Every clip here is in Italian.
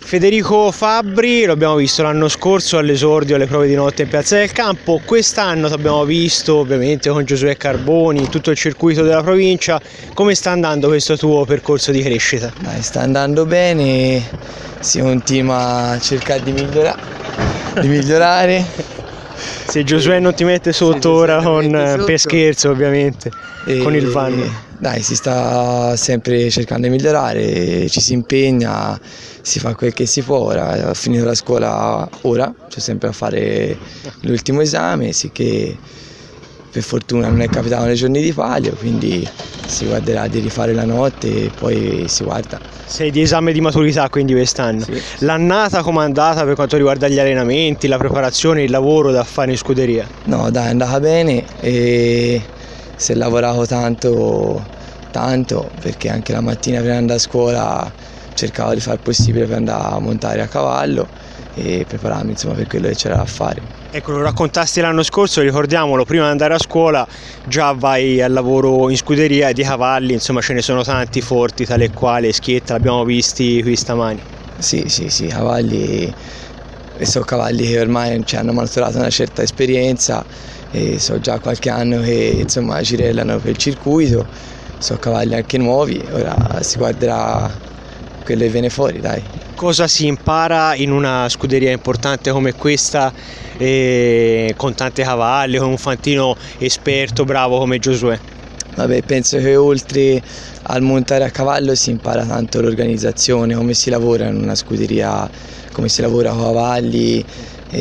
Federico Fabbri lo abbiamo visto l'anno scorso all'esordio alle prove di notte in Piazza del Campo, quest'anno ti abbiamo visto ovviamente con Giosuè Carboni, tutto il circuito della provincia. Come sta andando questo tuo percorso di crescita? Sta andando bene, si continua a cercare di migliorare. Se Giosuè non ti mette sotto ora per scherzo ovviamente, con il van. Si sta sempre cercando di migliorare, ci si impegna, si fa quel che si può. Ora ho finito la scuola, ora c'è sempre a fare l'ultimo esame, sicché per fortuna non è capitato nei giorni di palio, quindi si guarderà di rifare la notte e poi si guarda. Sei di esame di maturità quindi quest'anno. Sì. L'annata com'è andata per quanto riguarda gli allenamenti, la preparazione, il lavoro da fare in scuderia? No, è andata bene e si è lavorato tanto, perché anche la mattina prima di andare a scuola cercavo di fare il possibile per andare a montare a cavallo e prepararmi per quello che c'era da fare. Ecco, lo raccontasti l'anno scorso, ricordiamolo, prima di andare a scuola già vai al lavoro in scuderia e di cavalli, insomma ce ne sono tanti forti, tale quale Schietta, l'abbiamo visti qui stamani. Sì, cavalli, e sono cavalli che ormai hanno maturato una certa esperienza e so già qualche anno che girellano per il circuito, sono cavalli anche nuovi, ora si guarderà quello che viene fuori, dai. Cosa si impara in una scuderia importante come questa, con tanti cavalli, con un fantino esperto, bravo come Giosuè? Penso che oltre al montare a cavallo si impara tanto l'organizzazione, come si lavora in una scuderia, come si lavora con cavalli,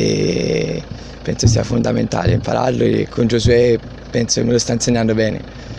e penso sia fondamentale impararlo e con Giosuè penso che me lo sta insegnando bene.